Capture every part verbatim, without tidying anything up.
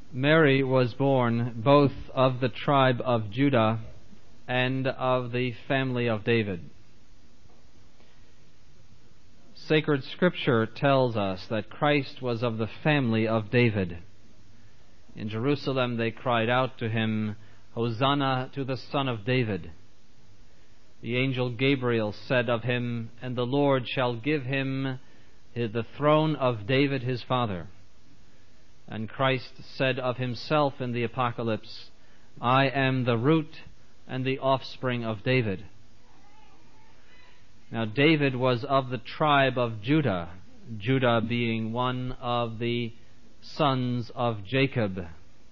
Mary was born both of the tribe of Judah and of the family of David. Sacred Scripture tells us that Christ was of the family of David. In Jerusalem they cried out to him, "Hosanna to the Son of David." The angel Gabriel said of him, "And the Lord shall give him the throne of David his father." And Christ said of himself in the Apocalypse, "I am the root and the offspring of David." Now David was of the tribe of Judah, Judah being one of the sons of Jacob.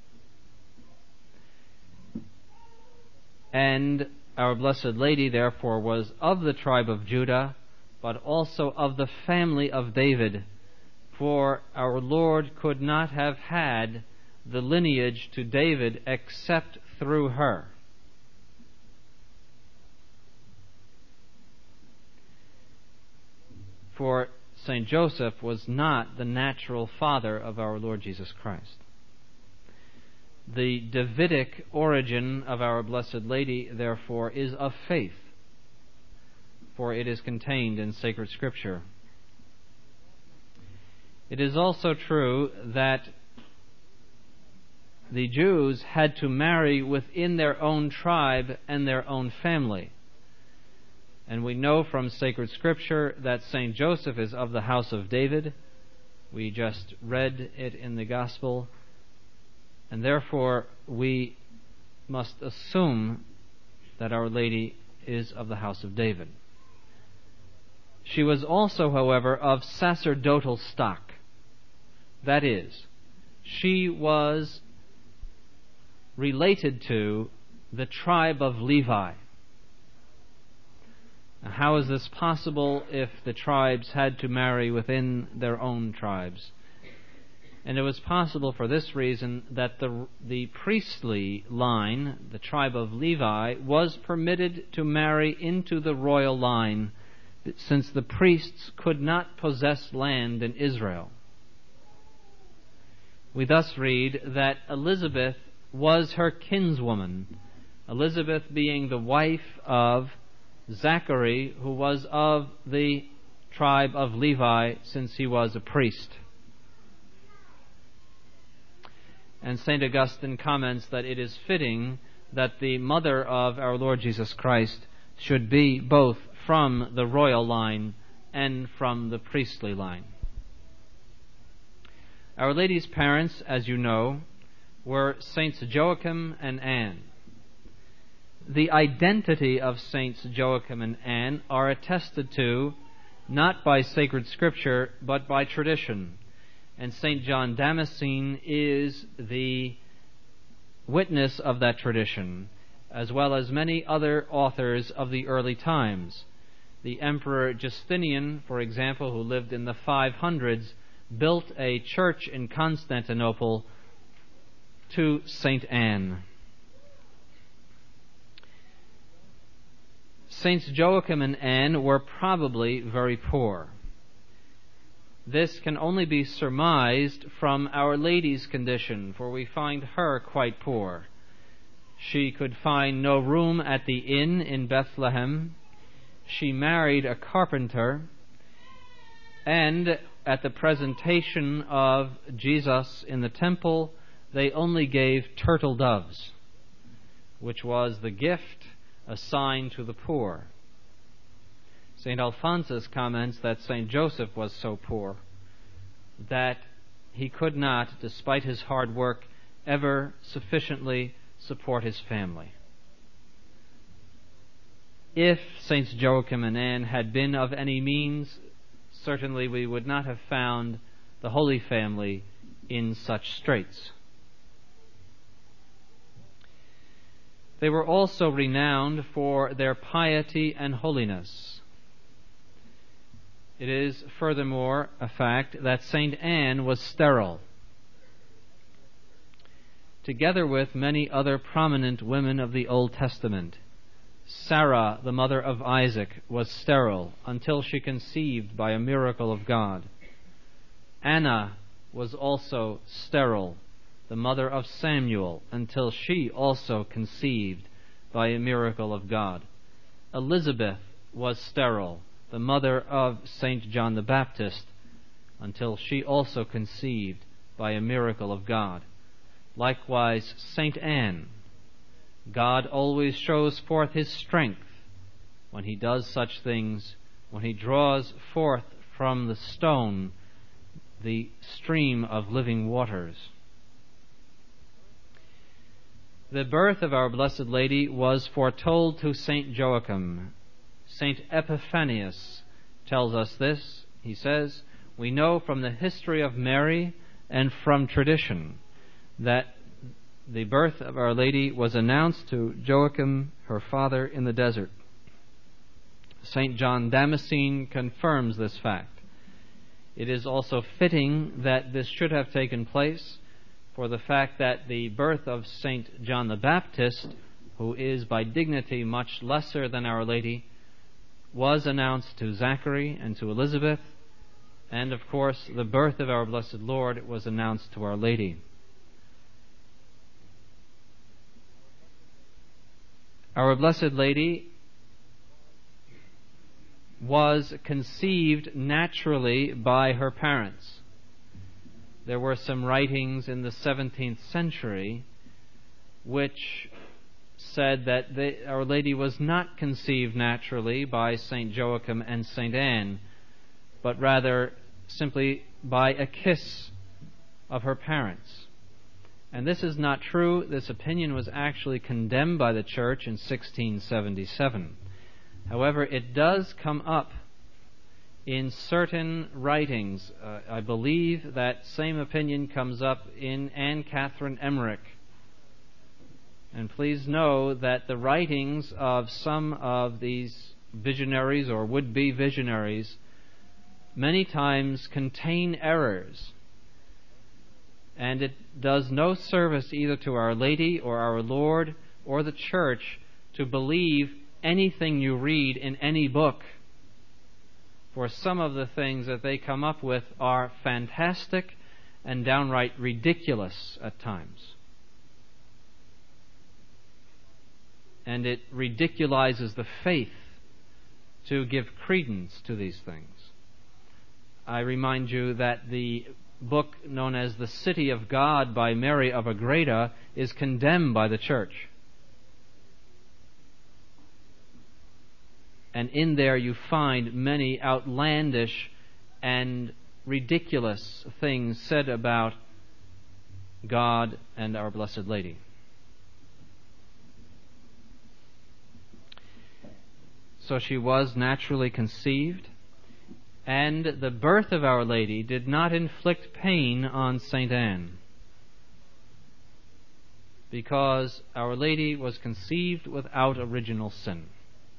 And our Blessed Lady, therefore, was of the tribe of Judah, but also of the family of David, for our Lord could not have had the lineage to David except through her. For Saint Joseph was not the natural father of our Lord Jesus Christ. The Davidic origin of our Blessed Lady, therefore, is of faith, for it is contained in sacred Scripture. It is also true that the Jews had to marry within their own tribe and their own family. And we know from sacred Scripture that Saint Joseph is of the house of David. We just read it in the Gospel. And therefore we must assume that Our Lady is of the house of David. She was also, however, of sacerdotal stock. That is, she was related to the tribe of Levi. Now, how is this possible if the tribes had to marry within their own tribes? And it was possible for this reason that the, the priestly line, the tribe of Levi, was permitted to marry into the royal line, since the priests could not possess land in Israel. We thus read that Elizabeth was her kinswoman, Elizabeth being the wife of Zachary, who was of the tribe of Levi, since he was a priest. And Saint Augustine comments that it is fitting that the mother of our Lord Jesus Christ should be both from the royal line and from the priestly line. Our Lady's parents, as you know, were Saints Joachim and Anne. The identity of Saints Joachim and Anne are attested to not by sacred Scripture, but by tradition. And Saint John Damascene is the witness of that tradition, as well as many other authors of the early times. The Emperor Justinian, for example, who lived in the five hundreds, built a church in Constantinople to Saint Anne. Saints Joachim and Anne were probably very poor. This can only be surmised from Our Lady's condition, for we find her quite poor. She could find no room at the inn in Bethlehem. She married a carpenter, and at the presentation of Jesus in the temple, they only gave turtle doves, which was the gift assigned to the poor. Saint Alphonsus comments that Saint Joseph was so poor that he could not, despite his hard work, ever sufficiently support his family. If Saints Joachim and Anne had been of any means, certainly we would not have found the Holy Family in such straits. They were also renowned for their piety and holiness. It is furthermore a fact that Saint Anne was sterile. Together with many other prominent women of the Old Testament, Sarah, the mother of Isaac, was sterile until she conceived by a miracle of God. Anna was also sterile the mother of Samuel, until she also conceived by a miracle of God. Elizabeth was sterile, the mother of Saint John the Baptist, until she also conceived by a miracle of God. Likewise, Saint Anne. God always shows forth His strength when He does such things, when He draws forth from the stone the stream of living waters. The birth of our Blessed Lady was foretold to Saint Joachim. Saint Epiphanius tells us this. He says, "We know from the history of Mary and from tradition that the birth of Our Lady was announced to Joachim, her father, in the desert." Saint John Damascene confirms this fact. It is also fitting that this should have taken place, for the fact that the birth of Saint John the Baptist, who is by dignity much lesser than Our Lady, was announced to Zachary and to Elizabeth, and of course the birth of our Blessed Lord was announced to Our Lady. Our Blessed Lady was conceived naturally by her parents. There were some writings in the seventeenth century which said that they, Our Lady was not conceived naturally by Saint Joachim and Saint Anne, but rather simply by a kiss of her parents. And this is not true. This opinion was actually condemned by the Church in sixteen seventy-seven. However, it does come up in certain writings. Uh, I believe that same opinion comes up in Anne Catherine Emmerich. And please know that the writings of some of these visionaries or would-be visionaries many times contain errors. And it does no service either to Our Lady or our Lord or the Church to believe anything you read in any book. For some of the things that they come up with are fantastic and downright ridiculous at times. And it ridiculizes the faith to give credence to these things. I remind you that the book known as The City of God by Mary of Agreda is condemned by the Church. And in there you find many outlandish and ridiculous things said about God and our Blessed Lady. So she was naturally conceived, and the birth of Our Lady did not inflict pain on Saint Anne, because Our Lady was conceived without original sin.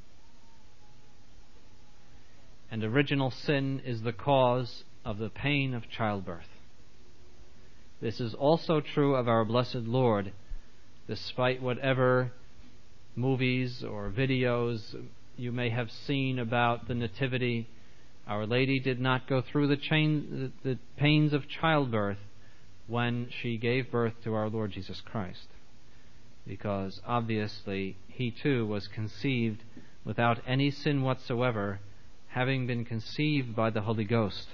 And original sin is the cause of the pain of childbirth. This is also true of our Blessed Lord, despite whatever movies or videos you may have seen about the Nativity. Our Lady did not go through the, chain, the, the pains of childbirth when she gave birth to our Lord Jesus Christ, because obviously He too was conceived without any sin whatsoever, having been conceived by the Holy Ghost.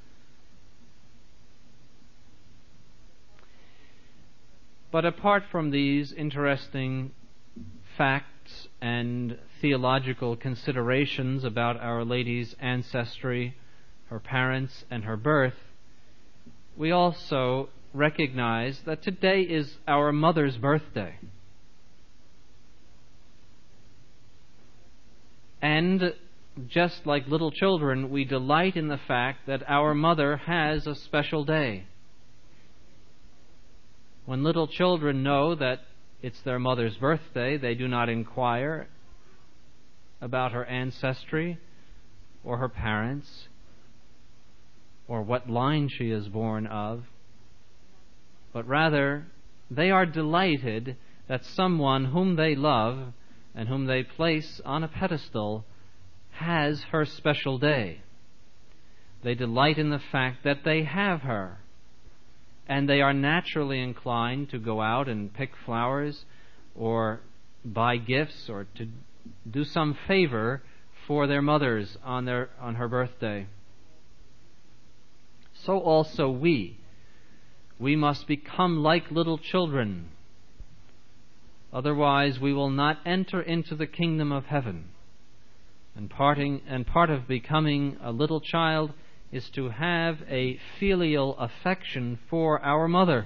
But apart from these interesting facts and theological considerations about Our Lady's ancestry, her parents, and her birth, we also recognize that today is our mother's birthday. And just like little children, we delight in the fact that our mother has a special day. When little children know that it's their mother's birthday, they do not inquire about her ancestry or her parents or what line she is born of, but rather they are delighted that someone whom they love and whom they place on a pedestal has her special day. They delight in the fact that they have her, and they are naturally inclined to go out and pick flowers or buy gifts or to do some favor for their mothers on their on her birthday. So also we. We must become like little children. Otherwise we will not enter into the kingdom of heaven. And parting and part of becoming a little child is to have a filial affection for our mother.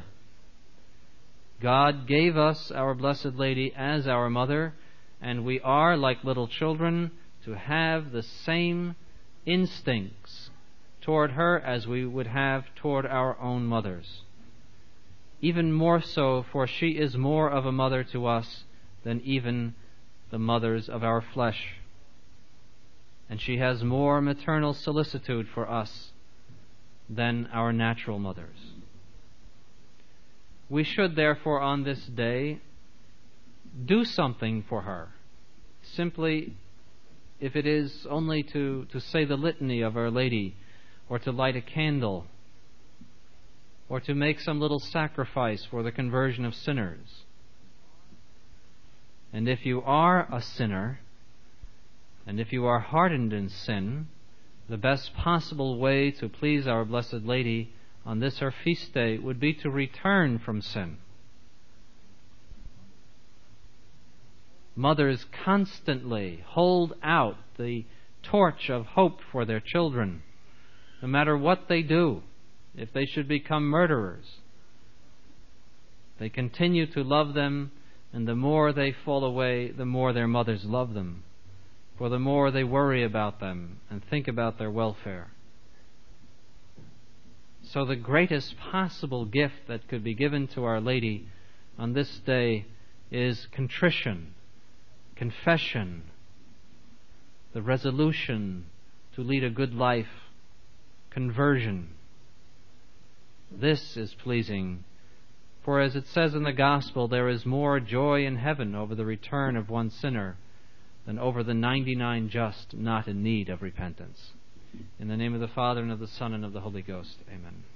God gave us our Blessed Lady as our mother, and we are, like little children, to have the same instincts toward her as we would have toward our own mothers. Even more so, for she is more of a mother to us than even the mothers of our flesh. And she has more maternal solicitude for us than our natural mothers. We should therefore on this day do something for her. Simply, if it is only to, to say the litany of Our Lady, or to light a candle, or to make some little sacrifice for the conversion of sinners. And if you are a sinner, and if you are hardened in sin, the best possible way to please our Blessed Lady on this her feast day would be to return from sin. Mothers constantly hold out the torch of hope for their children, no matter what they do. If they should become murderers, they continue to love them, and the more they fall away, the more their mothers love them, for the more they worry about them and think about their welfare. So the greatest possible gift that could be given to Our Lady on this day is contrition, confession, the resolution to lead a good life, conversion. This is pleasing, for as it says in the Gospel, there is more joy in heaven over the return of one sinner than over the ninety-nine just not in need of repentance. In the name of the Father, and of the Son, and of the Holy Ghost. Amen.